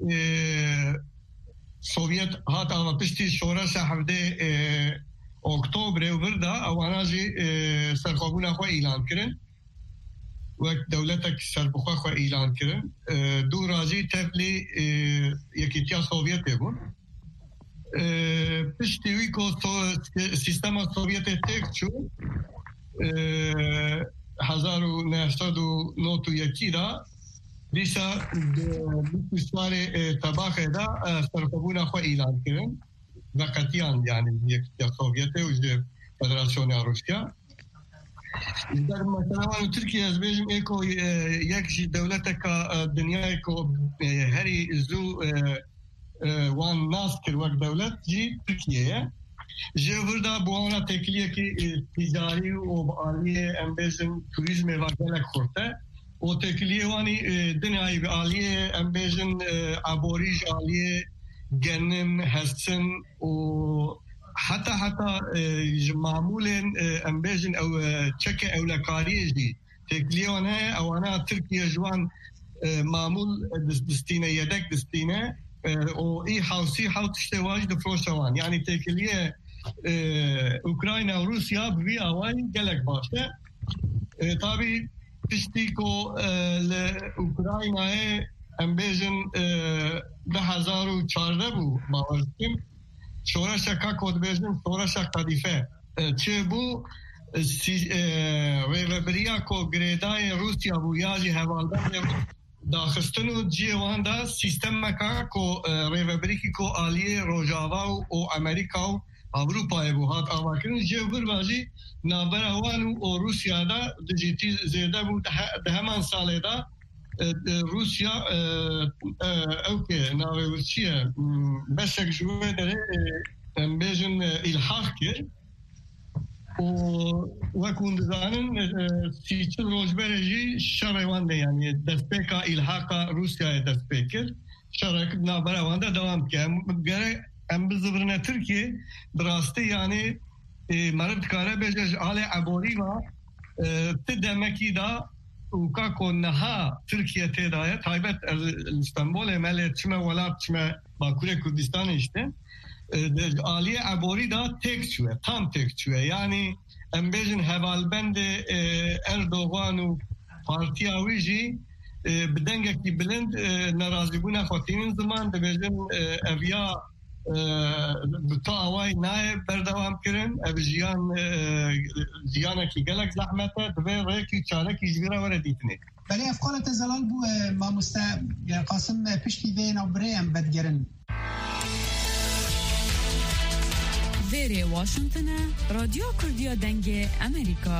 سوویت هات آما پشتی شورش هفته اکتبر و برده اواناجی سرخوابون خواه اعلان کرن وقت دولتک سربخواه خواه اعلان کرن دو رازی تفلی یکیتیا سوویت بون پشتی وی که سیستم سوویت تک چون 1991 را دیسا بسیار تباخه دا سرخوابون خو اعلان کرن وقتیان یعنی یک سوویت و فدراسیون روسیا در مثلا ترکیه از بیشم ایکو یک دولت که دنیای که هری زو وان ناس کر وقت دولت جی ترکیه جوردا بوانا تکلیه که تجاری و عالیه امبیزن توریسم و گلک خورده و تکلیه وانی دنیای عالیه امبیزن عبوریج عالیه گنم هستن و حتی معمول امبیزن او چک اولکاریه جی تکلیه وانه اوانا ترکیه جوان معمول دستینه یدک دستینه و ای حوسی حوتشته واجد فروشوان یعنی تکلیه اوکراینا و روسیا بوی آوائی گلک باشه طبعی پشتی که اوکراینا امبیجن 2014 بو باورستیم شورش که کود بیجن شورش قدیفه چه بو ریوبریا که گریدای روسیا بو یاجی حوالدن داخستنو جیوان دا سیستم که ریوبریکی که آلیه روجاوا و امریکا و اروپای بو هات آواکرن جیوگر بازی نابر اوانو و روسیا دا دجیتی زیده بو ده همان ساله دا روسیا اوکه ناوی چیه بسک جوه داره بیجن الحاق کرد و کندزانن سیچل روزبرجی شرایوانده یعنی دستپیکا الحاقا روسیا دستپیکر شرایک نابراوانده دوام که ام بزبرنه ترکیه براسته یعنی مرد کاره بیجش آل عبوری و تدمکی دا وکا کنها ترکیه تدایه تایبت استانبول ملی چمه ولاد چمه باکوره کردستان اشته آلیه عبوری دا تک چوه tam tek çuye yani embejin hevalbend Erdoğan u partiya wiji bedengeki bilind narazibuna xotinin zaman debejin evya ta away nae berdevam kirin ev jiyaneki gelek zahmete ve reki çareki jvira vere ditine بله افقالت زلال بو ما قاسم پشتی بین ابریم بدگرن ویری واشنطن رادیو کردیا دنگ امریکا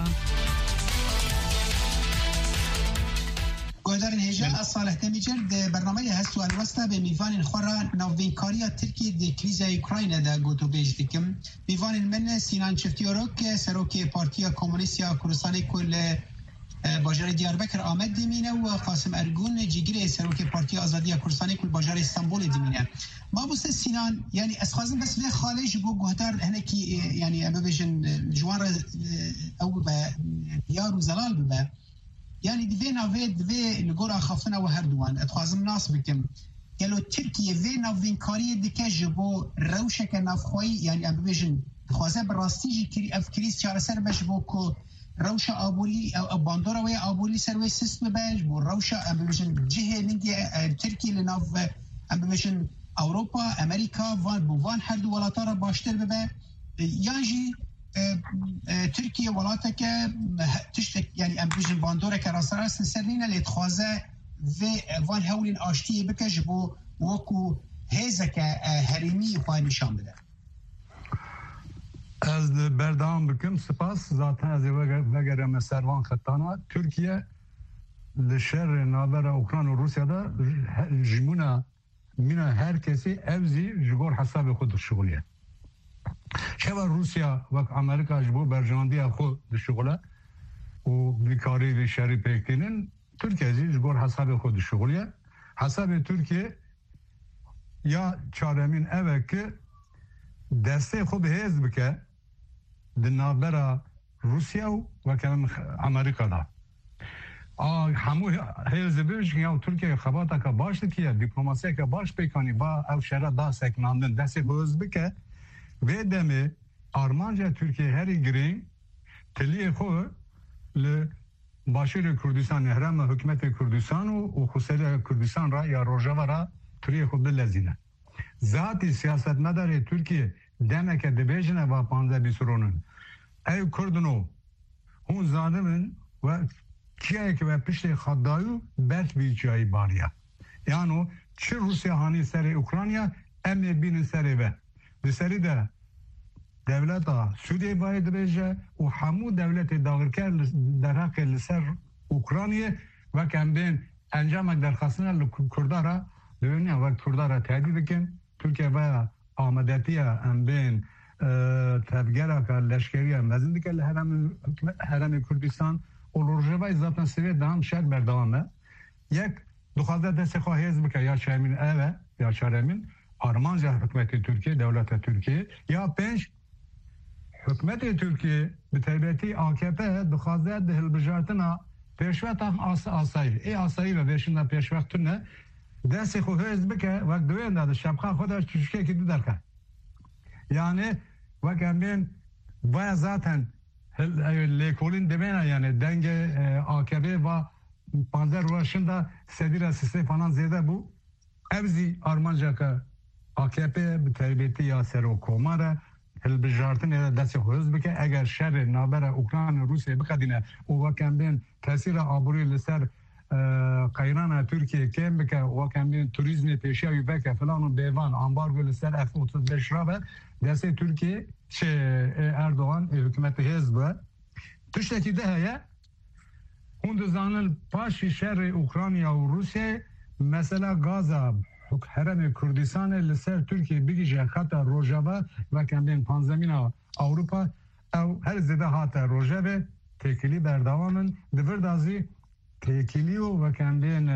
گودارن هجا صالح دمیجر ده برنامه هستو الوسطه به میوان خورا نوینکاریا ترکیه ده کریز اوکراین ده گوتو بیج دکم میوان من سینان چفتیاروک سروک پارتیا کمونیستیا کردستان کل باجار دیاربکر آمد دیمینه و قاسم ارگون جیگیر سروک پارتی آزادی کردستان کل باجار استانبول دیمینه ما بوسه سینان یعنی اسخازم بس به خالج گو گهدار هنکی یعنی ابا بجن جوار او با دیار و زلال ببا یعنی دوی ناوی دوی نگورا خافتنا و هردوان اتخازم ناس بکم گلو ترکیه و نوینکاری دیگه جبو روشک نفخوایی یعنی ام ببیجن خوازه براستی جی کری اف کریز چاره سر بش بو که روش آبولی باندورا وی آبولی سر وی سیستم بش بو روش ام ببیجن جهه نگی ترکیه لناف ام ببیجن اوروپا امریکا وان بو وان هر دو ولاتا را باشتر ببه یانجی ترکیه ولاتا که تشتک یعنی ام ببیجن باندورا که راست راست سرینه لیت خوازه و وان هولین آشتی بکش بو وکو هزک هریمی خواه نشان بده. از بردام بکم سپاس ذاتن از وگرم سروان خطانا ترکیه لشر نابر اوکراین و روسیا دا جمونا مینا هر کسی اوزی جبور حساب خود شغلیه شبا روسیا و امریکا جبور برجاندی خود شغله و بیکاری شری پیکنن ترکیه جبور حساب خود شغلیه حساب ترکیه یا چارمین اوه که دسته خوب حزب که دنابرا روسیا و کلم امریکا دا همو حزب بیش که یا ترکیه خباتا که باش که دیپلماسی که باش پیکانی با او شرط دا سکناندن دسته حزب که و دمه آرمانجا ترکیه هری گرین تلیه خود باشور کردستان احرام حکومت کردستان و خسری کردستان را یا روجاوا را ترکیه خود لزینه ذاتی سیاست مدار ترکیه دمه که دبیجنه و 15-20 رونن ای کردنو هون زانمن و کیه که و پشت خدایو بس بیچایی باریا یعنی چه روسیه هانی سر اوکراینیا امی بین سر به سری ده دولت سوریه باید بیجه و همو دولت داغرکر در حق لسر اوکراینیه و کم بین انجام درخواستن کردارا ببینیم وقت کردارا تهدید کن ترکیه و آمدتی ام بین تبگره که لشکری هم وزنده که حرم کردستان و روژه ذاتن سویه دام شد بردامه یک دخوازه دست خواه حزب که یا چهمین اوه یا چهارمین آرمانجا حکومت ترکیه دولت ترکیه یا 5 حکومت ترکیه به تربیتی AKP دخوازه دهل بجارتنا پیشوقت آسایی ای آسایی و بیشنده پیشوقتونه دست خواه حزب که وقت دوین داده شبخواه خودش چشکه که در کرد یعنی وقت همین باید ذاتن لیکولین دمینه یعنی دنگ AKP و 15 روشنده سدیر سیسته فانان زیده بو ابزی آرمانجا که AKP به تربیتی یا سر و کوماره هلبجارتن دست خواه حزب که اگر شر نابر اوکراین و روسیه بقدینه و وکم بین تاثیر آبروی لسر قیران ترکیه کم بکه و کم بین توریزم پیشیوی بکه فلان و دیوان انبارگو لسر F-35 را دست ترکیه چه اردوغان حکومت حزب تشتکی ده هیا اون دزانل پاشی شر اوکراین و روسیه مثلا گازا حرم کردستان لسر ترکیه بگیجه خط روجاوا و کم بین 15 اوروپا او هر زده هات روجاوا تکلی بردوامن دور دازی تکلیو و کم بین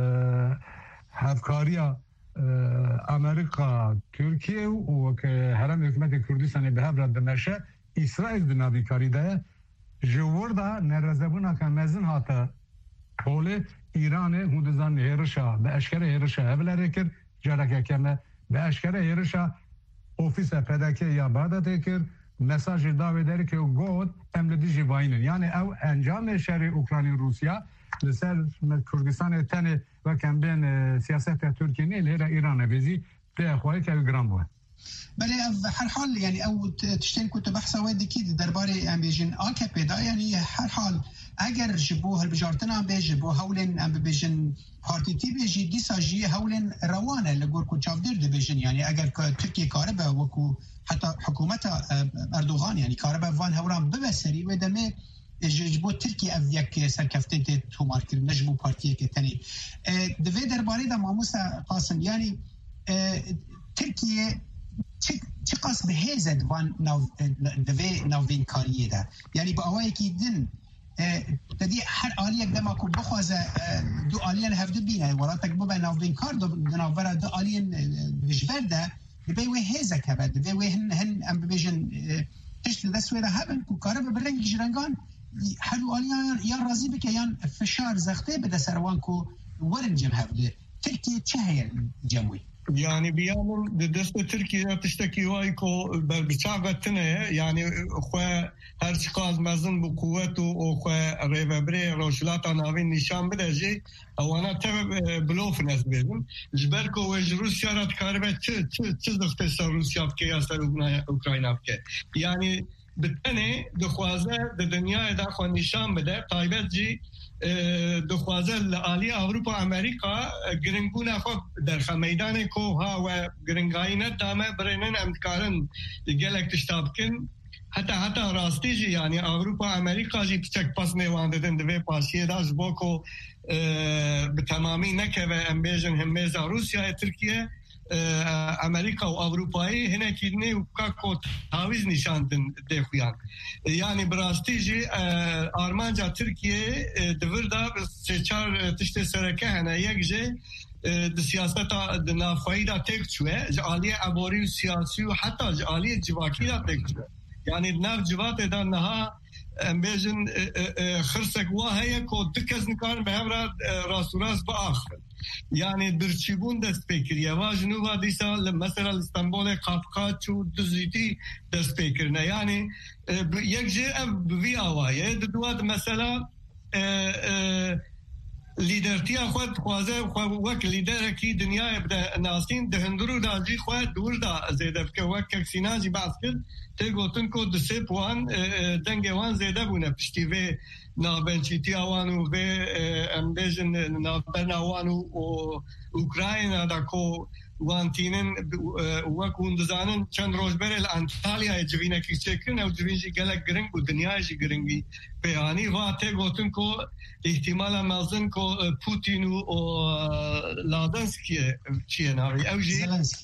هفکاریا امریکا ترکیه و که حرم حکومت کردستان به هفراد دمشه اسرائیل دنابی کاری ده جوردا نرزبونا که مزن هاتا پول ایران هندوزان هیرشا به اشکر هیرشا هبلره کرد جارکه کمه به اشکر هیرشا اوفیس پدکه یا بعدت کرد مساج داوی داره که گود املدی جواینن یعنی او انجام شر اوکراین روسیا لسر کردستان تنه و کم بین سیاست ترکیه نه ایران بیزی به خواهی که گرام بود بله هر حال یعنی او تشتین كنت بحثا ويدي كي درباري ام بيجن AKP دا يعني هر حال اگر جبو هالبجارتنا بيجبو هولن ام بيجن بارتي تي بيجي ديساجي هولن روانه لغور كو چافدر دي بيجن يعني اگر تركيا كاربا وكو حتى حكومه اردوغان يعني كاربا وان هوران ببسري ودمه جبو تركيا افيك سركفتت تو ماركر نجمو بارتي كتني دفي درباري دا ماموسا قاسم يعني تركيا چه قصد به هزد وان نوین کاریه ده یعنی با آوایی که دن تدی هر آلیه دما کو بخوازه دو آلیه هفته بینه ولاتک بابا نوین کار دناوره دو آلیه بجبر ده دبی وی هزه کبد دبی وی هن ام ببیجن تشت دست ویده هبن کو کاره ببرنگ جرنگان هر آلیه یا راضی بکه یا فشار زخته بده سروان کو ورنجم هفته تركيا چه جموي يعني بيامن دست تركيا تشتكي وايكو بشعبتنا يعني خو هر شقاز مزن بقوته وخو ريفبري روشلاتا ناوين نشان بدجي او انا بلوف ناس بيزم جبركو وج روسيا رات كاربه چه دخت روسيا بكي اثر اوكراينا بكي يعني بالتالي دخوازه الدنيا دا خو نشان بده طيبت جي دخوازه لآلی اوروپا امریکا گرنگونه خب در میدان کوها و گرنگاینه دامه برینن امتکارن گلک تشتاب کن حتی راستی جی یعنی اوروپا امریکا جی پچک پس میوان دادن دوی پاسیه داز بوکو به تمامی نکه و امبیجن همیزا روسیا ترکیه امریکا و اروپایی هنه کدنی و کاکو تاویز نشاندن دیخویان یعنی براستی جی آرمانجا ترکیه دورده سچار تشت سرکه هنه یک جی د سیاستا د نافعی دا تک چوه جعالی عبوری و سیاسی و حتی جعالی جواکی دا تک چوه یعنی ناف جوات دا نها امبیجن خرسک واهیه که دکز نکارن به همرا راست و راست با آخر يعني درچيبون دست بكر يا جنوبا ديسا مثلا اسطنبول قافقات و دزيتي دست بكرنا يعني يكجي بفي اوايه دواد مثلا لیدرتیا خود خوازه وک لیدر کی دنیا بده ناسین دهندرو داجی خود دور دا زیده که وک سیناجی باز کرد ته گوتن کو د سه پوان دنګ وان زیده بونه پشتي و نابنچیتی اوانو و امبیجن نابناوانو او اوکراینا دا کو وانتینن وکون دزانن چند روز بر انطالیا جوینه کی چکن او جوینجی گلک گرنگ و دنیاجی گرنگی بیانی و ته گوتن کو احتمالا مازن کو پوتین و لادنسکی چیه ناوی اوجی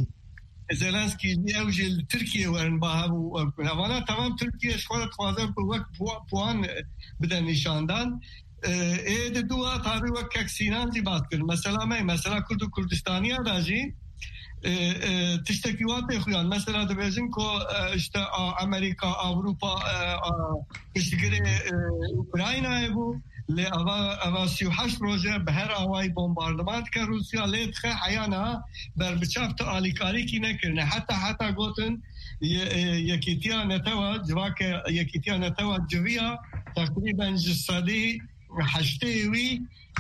زلنسکی اوجی ترکیه ورن با و وانا تمام ترکیه شوارت خوازم وقت پوان بدن نشاندن اید دو تابع وقت کسینان جی بات کرد مثلا کرد و کردستانی داجی تشتكيوات خويان مثلا دبيجن كو اشتا امريكا اوروبا اشتكري اوكراينا يبو ل اوا 38 روزه بهر هوای بمباردمان که روسیا لیت حیانا بر بچافت آلیکاری کی نکرنه حتی گوتن یکیتیا نتوا جواک یکیتیا نتوا جویا تقریبا جسدی حشتوی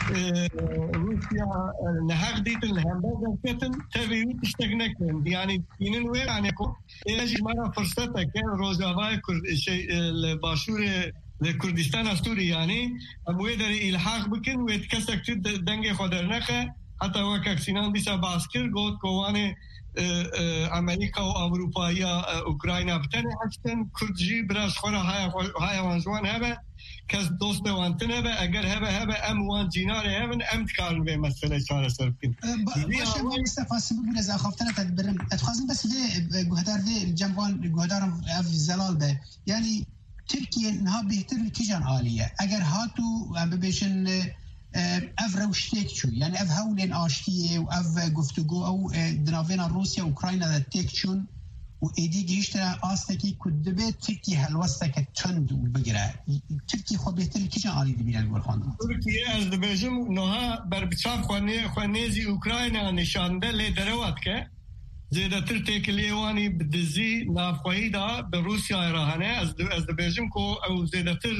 روسيا نهاق ديتن الهمبرجر كتن تبي تشتغنكن يعني ينن وين عنكم ايش مره فرصتها كان روزافاي شيء الباشور لكردستان استوري يعني امويدر الحاق بكن ويتكسك دنگه خودرنخه حتى وقت سينان بيسا باسكر قوت كوانه امریکا و اروپا یا اوکراینا بتنه هستن کردجی براش خورا های وانجوان هبه کس دوست وانتن هبه اگر هبه ام وان جینار هبن ام تکارن به مسئله چاره سر بکن باشه ما استفاسی بگون از اخافتن تدبرم اتخوازم بس ده گوهدار ده جنبان گوهدارم اف زلال به یعنی ترکیه نها بهتر کجان عالیه اگر هاتو ببیشن اف روشتك شو يعني اف هولين آشتيه و اف گفتگو او دناوين روسيا اوكراينا تكشون و ايدي جيشترا آستكي كدبه تركي هلوستك تند بگره تركي خو بهتر كيجان عالي دبير الگول خواندن تركي از دبيجم نوها بربچاف خوانيزي اوكراينا نشانده لی دروات که زیده تر تکلیوانی بدزی نافخوایی دا به روسیا راهنه از دبیجم که او زیده تر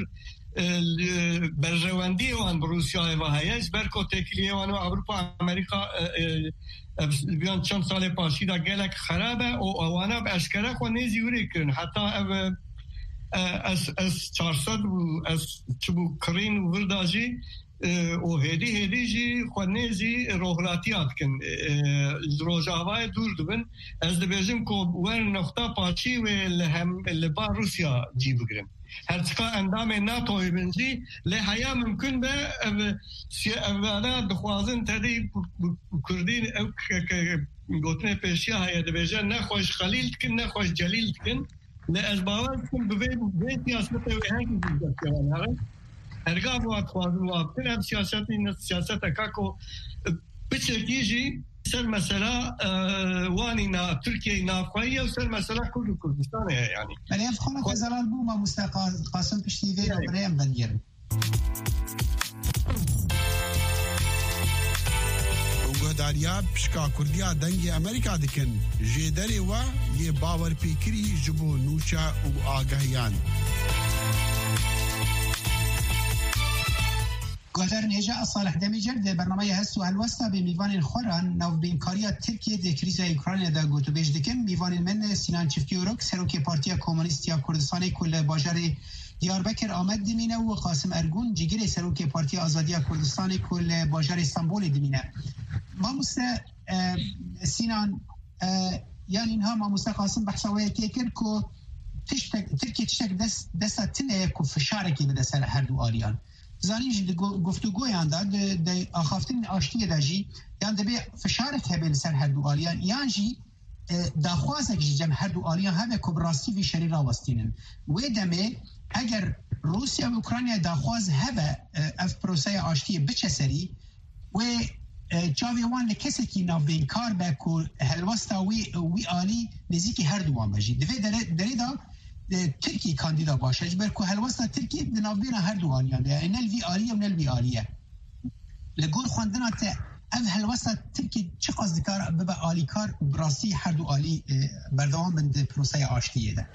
برجواندی وان بروسیا و هایش برکو تکلیه وان اروپا امریکا بیان چند سال پاشی دا گلک خرابه و اوانا به اشکره خو نیزی وری کرن حتی از 400 و از چبو کرین ورداجی و هدی جی خو نیزی روحلاتیات کن روجاوای دور دبن از دبیجم که ور نقطه پاشی و لبا روسیا جی بگرم هرچکا اندام ناتوی بنجی لحیا ممکن به اولا دخوازن تدی کردین او گوتنه پیشیا هیا دبیجه نخوش خلیل کن نخوش جلیل کن لازباوات کن به سیاست و هنگی دیگه هره هرگاه باید خوازن وابتن هم سیاست اکاکو بچکیجی سر مثلا وانی نا ترکیه نافعیه و سر مثلا کردستانه يعني بله افخانه که زلال بو ما مستقا قاسم پشتیده و بریم بندگیرم گهداریا پشکا کردیا دنگ امریکا دکن جدری و یه باور پیکری جبو نوچا و آگاهیان گهدارن هجا صالح دمیجر ده برنامه هست و الوستا به میوان خوران نو بینکاریا ترکیه ده کریز اوکراین ده گوتو بیش دکن میوان من سینان چفتیوروک سروک پارتیا کمونیستیا کردستان کل باجر دیاربکر آمد دمینه و قاسم ارگون جگر سروک پارتی آزادی کردستان کل باجر استانبول دمینه ما مسته سینان یعنی اینها ما مسته قاسم بحثاوی تیکر که ترکیه تشتک دستا تنه که فشارکی بده سر هر دو آلیان زانیج گفتگوی آندا د آخافتن آشتی داجی یعنی دبی فشارت هبل سر هر دو آلیان یعنی جی داخوازه که جمع هر دو آلیان همه کبراستی و شری راوستینن و دمه اگر روسیا و اوکراینیا داخواز هبه اف پروسه آشتی بچه سری و جاوی وان لکسی که نابین کار به که هلوستا وی آلی نزیکی هر دوان بجی داره دا ترکی کاندیدا باشه جبر که هلوستا ترکی نابین هر دوان یعنی نل وی آلیه و نل وی آلیه لگور خواندنا تا اف هلوستا ترکی چه قصد کار ببا آلی کار براستی هر دو آلی بردوان بند پروسه آشتیه ده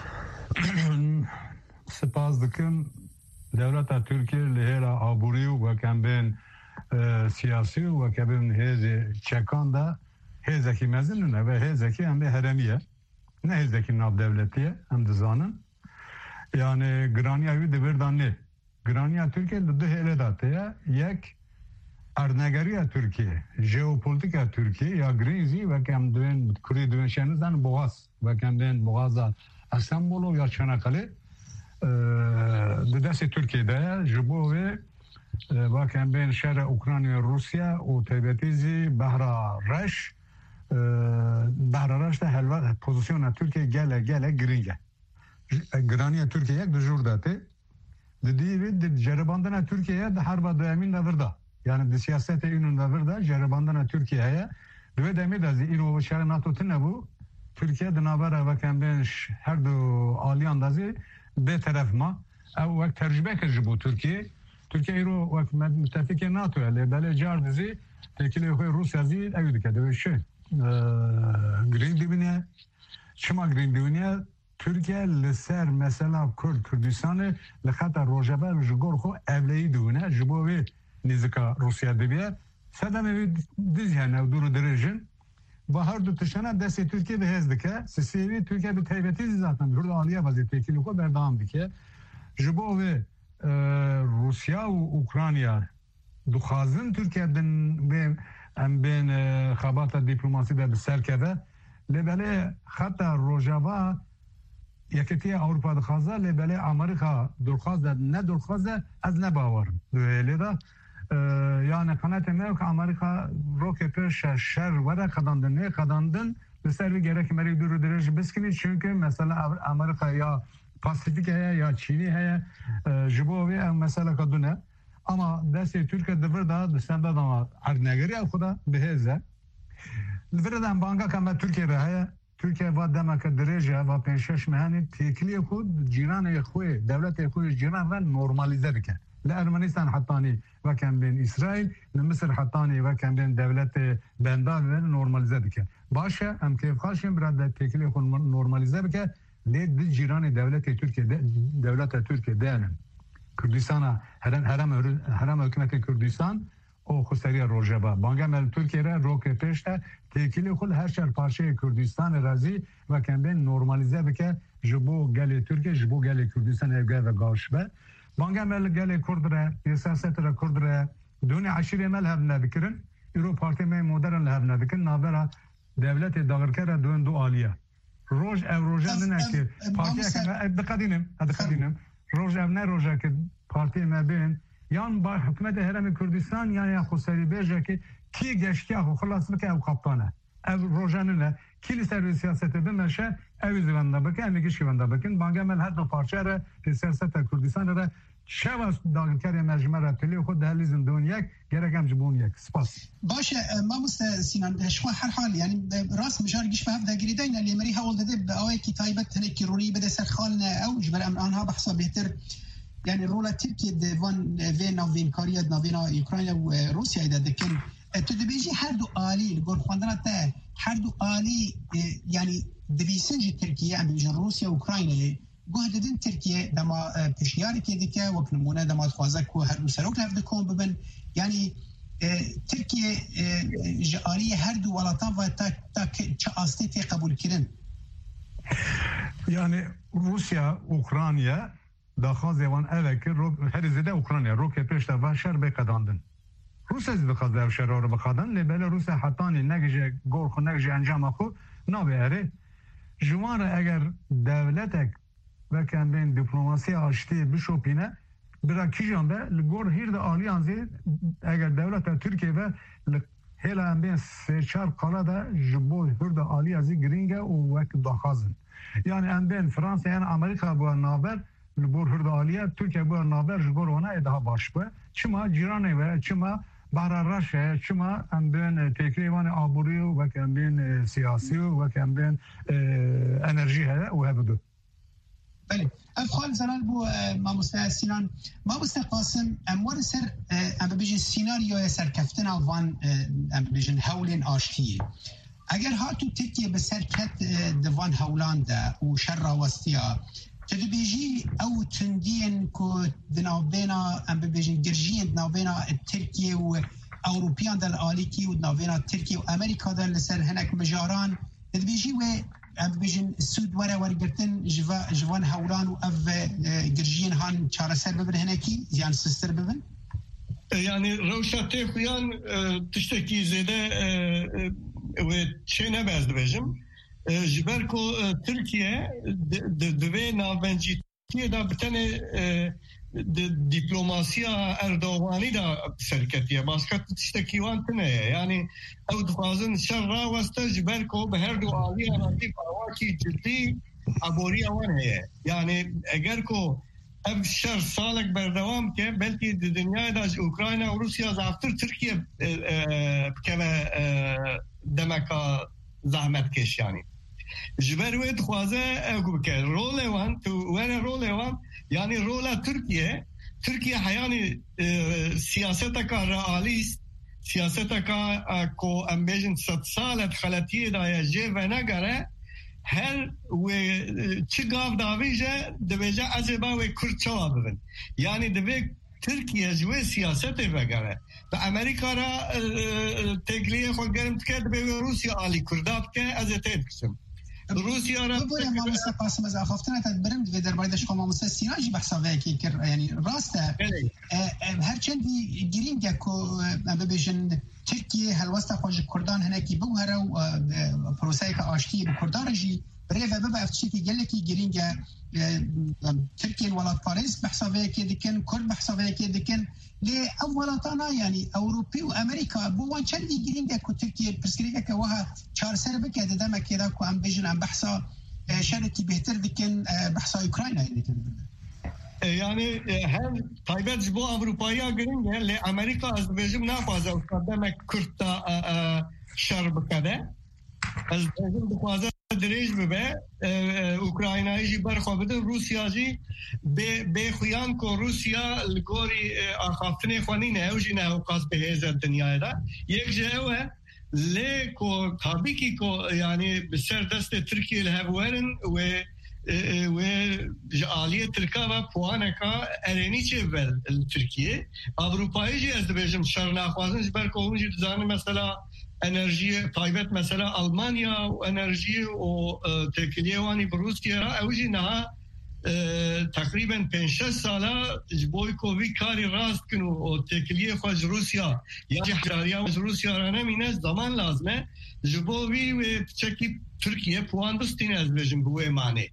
سپاس دکن دولت ترکیه لهرا آبوری و کمبین سیاسی و کمبین هیز چکان ده هیزکی مزنونه و هیزکی هم به هرمیه نه هیزکی ناب دولتیه هم دزانن یعنی گرانیاوی دبردان نه گرانیا ترکیه دو هیله داته یک ارنگری ترکیه ژئوپلیتیک ترکیه یا گریزی و کم دوین کری دوین شنزن بوغاز و کمبین بوغازا استانبول یا چناکله دست ترکیه ده جبوه و کم بین شهر اوکراین و روسیا و تایبتیزی بحر رش ده هلوه پوزیسیون ترکیه گله گرینگه گرانی ترکیه یک دجور داته دی جرباندن ترکیه ده هر با دایمین نورده یعنی دی سیاست اینو نورده جرباندن ترکیه دوی دایمی دازی اینو شهر ناتو تنبو ترکیه دنابره و کم بین هر دو آلیان دازی به طرف ما او وقت ترجمه کرد بو ترکیه ایرو وقت متفق ناتو علی بله جار دزی تکیلی خوی روسیا زی اوید که دوشه گرین دیبینه شما گرین دیبینه ترکیه لسر مثلا کردستان لخط روجبه و جگور خو اولی دونه جبوه نیزکا روسیا دیبیه سدم اوید دیزی هنو دورو درجن با هر دو تشنه دست ترکیه به هزده که سیوی ترکیه به تایبتی زاتن برد آلیه وزی تکیلی خو بردام دیگه جبوه روسیا و اوکراینیا دخوازن ترکیه دن بین خبات دیپلماسی به سر کرده لبله خط روجاوا یکیتی اروپا دخوازه لبله امریکا درخواست نه درخواست از نباورم لیدا یعنی قناعت میکنم که امریکا رو که پیش شر وره قداندن به سر گره که مری دور درج بسکنید چون که مثلا امریکا یا پاسیفیک هست یا چینی هست جبوی مثلا کدونه اما دست ترکیه دبرده دستنده دام ارنگری خدا بهزه دبرده هم بانگا که ترکیه راه ترکیه و دم که درجه و پنجش مهانی تکلی خود جیران خوی دولت خوی جیران را نورمالیزه بکن لارمنستان حتانی و کم بین اسرائیل لمصر حتانی و کم بین دولت بندان را نورمالیزه بکن باشه هم که خواهشیم برای تکلی خود نورمالیزه بکن لید جیران دولت ترکیه دانن کردستان هرم حکومت کردستان او خسری روجبا بانگا مل ترکیه را روک پیشته تکیلی خود هر شهر پارچه کردستان رازی و کم بین نورمالیزه بکه جبو گل ترکیه جبو گل کردستان ایگه و گاشبه بانگا مل گل کرد را سیاست را کرد را دون عشیره مل هب نبکرن ایرو پارتی می مدرن هب نبکن نابرا دولت داغرکر دون دو آلیه روز او روزه نه که پارتی دقیقاً روز او نه روزه که پارتی ما بین یان با حکومت هرم کردستان یا خسری بیجه که کی گشتی خو خلاص بکه او کاپتانه او روزه نه کی سر سیاست بمشه او زنده بکه میگه شونده بکن بانگا من هر دو پارچه را سیاست کردستان را شواز داغرکر مجمع را پلی خود دهلی زندون یک گرگم جبون یک سپاس باشه ما سینان شما هر حال یعنی راست مشار گیش به هفته گریدین اللي مري هول ده بأوي كتايبت هنك روني بده سرخالنا او جبر امانها بحثا بهتر يعني رولا تركيا دفان فين نافين كاريا نافين اوكرانيا وروسيا اذا دكن تو دبیجی هر دو آلی گور خواندن تا هر دو آلی یعنی دبیسنج ترکیه ام بیجن روسیا اوکراینه گهددن ترکیه دما پشیاری که دیگه وکنمونه دما خوازه که هر دو سروک لفت کن ببن یعنی ترکیه جاری هر دو ولاتان و تا چه آستی قبول کردن یعنی روسیا اوکراینیا داخل زیوان اوه که هر زده اوکراینیا رو که پیش تا شر بقداندن روسیا زده خواست در شر رو بقدان لبل روسیا حتانی نگجه گور خو نگجه انجام خو نابهره جوان اگر دولتک و کم بین دیپلماسی آشتی بشوپینه برای کی جنبه لگور هیر ده آلیانزی اگر دولت ترکیه و هلا هم بین سه چار قالا ده جبو هیر ده آلیانزی گرینگه و وقت داخازن یعنی هم بین فرانسه یعنی امریکا با نابر لبور هیر ده آلیه ترکیه با نابر جگور ونه ادها باش با چما جیرانه و چما بحر رشه چما هم بین تکریوان آبوری و کم بین سیاسی و کم بین انرژی هده و هبدو بله افخال زلال بو ماموسته سینان ماموسته قاسم اموار سر ام ببیجن سیناریوی سرکفتن وان ام ببیجن هولین آشتیه اگر هاتو ترکیه به سرکت دوان هولان ده و شر راوستیا تدو بیجی او تندین که دنابینا ام ببیجن گرجین دنابینا ترکیه و اوروپیان دل آلیکی و دنابینا ترکیه و امریکا دل لسر هنک مجاران تدو بیجی و ام ببیجن سود ورگرتن جوان هولان و اف گرجین هان چاره سر ببن هنکی یعنی سستر ببن یعنی روشته خویان تشتکی زیده و چه نبازد بجم جبر کو ترکیه دوی ناونجیتی دا بتنه دیپلوماسیا اردوغانی دا شرکتیه باسکت تشتکیوان تنه یعنی او دخوازن شر را وسته جبر کو به هر دو آلی آناتی پاواکی جدی عبوری اوان هیه یعنی اگر کو اب شر سالک بردوام که بلکه دنیای دا اوکراین و روسیا زافتر ترکیه بکمه دمکا زحمت کش یعنی جبر وید خوازه اگو بکر رول وان تو وین رول وان یعنی رول ترکیه حیانی سیاست کا رئالیست سیاست کا کو امبیجن 100 سالت خلطیه دا جه و نگره هر و چگاف داویجه دویجه عجبا و کرچوا ببن یعنی دوی ترکیه جوی سیاست بگره و امریکا را تگلیه خود گرم تکرد به روسیا آلی کرداب که از اتید کسم روسیا را بوده ماموسته قاسم از اخافتن برم دوی در بایدش خو ماموسته سیناجی بحثا ویکی کر یعنی راسته هرچندی گرینگه که ببیشن ترکیه هلوسته خوش کردان هنکی بوهره و پروسه که آشتی بکردان جی برای و ببا افتشی که گله که گرینگه ترکیه ولات پاریس بحثا ویکی دکن کرد بحثا ویکی دکن لی اولاتانا یعنی اوروپی و امریکا بوان چندی گرینگه که ترکیه پرسکریگه که وها چار سر بکده دمه که دا که ام بیجن ام بحثا شرکی بهتر دکن بحثا اوکراین هایی دکن یعنی هر طایبت جبو اوروپایی ها گرینگه لی امریکا از بیجم نخوازه دمه کرد شر بکده از بیجم بخوازه دریج ببه اوکراینایی جی برخوا بده روسیا جی به خویان که روسیا لگوری آخافتنی خوانی نه او جی نه اوقاس به هیزه دنیای دا یک جه اوه لی که تابیکی که یعنی بسر دست ترکیه لحبوارن و آلیه ترکا و پوانکا ارینی چه ول ترکیه اوروپایی جی از بیجم شر نخوازن جی برکو اونجی دزانه مثلا انرژی تایبت مثلا آلمانیا و انرژی و تکلیوانی بروسیا را اوجی نه تقریبا 5-6 ساله جبوی کووی کاری راست کنو و تکلیه خوش روسیا یا جهراریا از روسیا را نمینه زمان لازمه جبوی و چکی ترکیه پوان بستین از بجم بوی معنی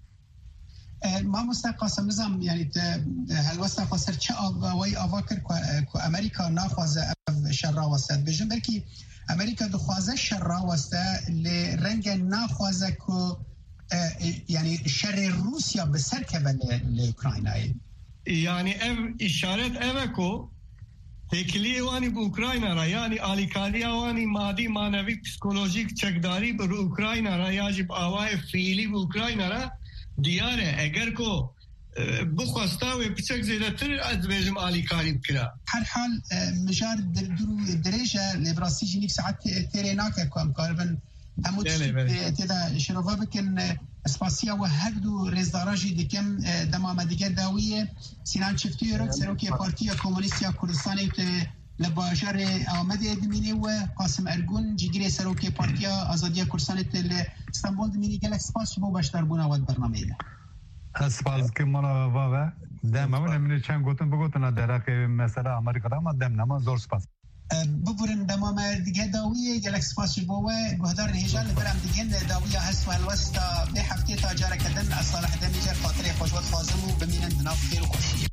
ما مستقاسم نظام یعنی هلوسته خسر چه آوای آوا کرد که امریکا ناخوازه شر را وسط بجم بلکی امریکا دخوازه شر را وسته لرنگ ناخوازه که یعنی شر روسیا بسر که لأوکراینایی یعنی اشارت اوه که تکلیه وانی با اوکراین را یعنی آلیکالی وانی مادی مانوی پسیکولوژیک چکداری بر اوکراین را یا جب آوای فیلی با اوکراین را دیاره اگر که بخواستا و بچک زیادتر از بيجم آلی کاری بکرا هر حال مجار درجة لبراسي جنيف ساعات تيريناك كم كاربن هموت تدا شروفا بكن اسباسيا وهكدو رزداراجي دكم دمام ديگه داوية سينان شفتي رك سروكي بارتيا كومونيستيا كردستاني لباجار آمد ادميني و قاسم ارگون جيگري سروكي بارتيا آزادية كردستاني اسطنبول دميني گلک سپاس بو باشتر بونا ود برنامه ده اسپاس که مالا واوه دم اون امنی چند گوتن بگوتن درک مثلا امریکا ما دم نما زور سپاس ببرن دمام دیگه داویه گلک سپاس بوه گهدار هجال برام دیگه داویه هست و الوسط به هفته تا جاره کردن اصالح دمیجر خاطر خوشوت خازمو بمینن دناف خیر و خوشی